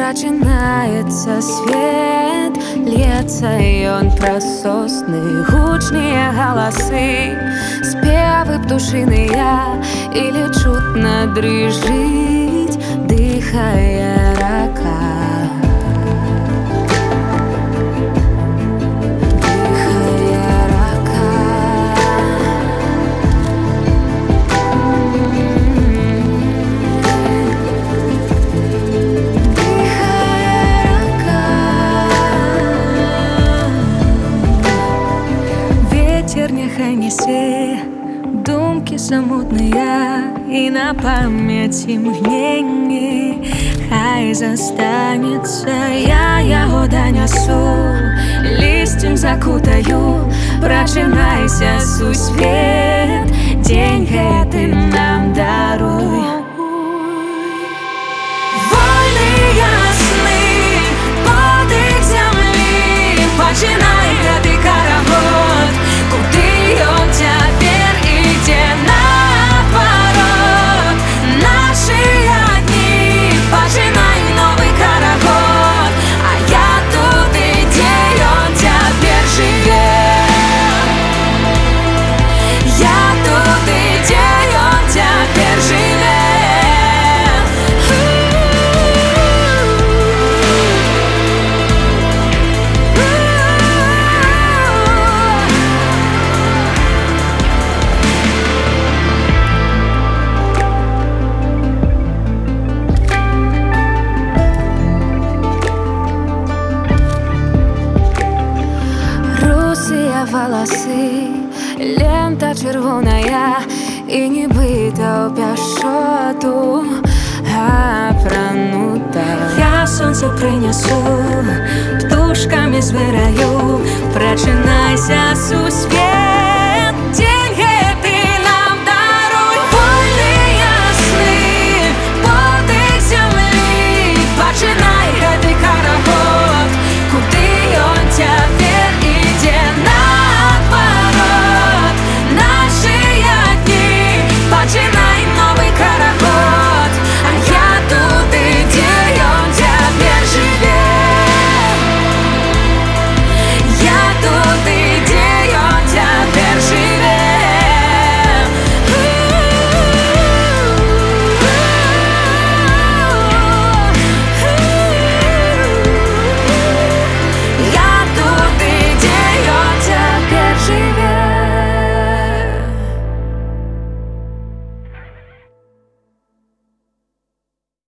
Прачынаецца свет, льецца ён праз сосны, гучныя галасы, спевы птушыныя, или чутна дрыжыць, дыхае рака. Няхай нясе думкі самотныя, і на памяці мгненні хай застанецца. Я яго данясу, лісцем закутаю. Прачынайся, сусвет, дзень гэты нам даруй. Вольныя сны, подых зямлі, пачынай гэты карагод. Куды ён цяпер ідзе наадварот? Нашыя дні, пачынай новы карагод. А я туды, дзе ён цяпер жыве. Я туды, дзе ён цяпер жыве. Валасы, лента чырвоная, і нібыта ў пяшчоту апранута. Я сонца прынясу, птушкамі звыраю. Прачынайся, сусвет.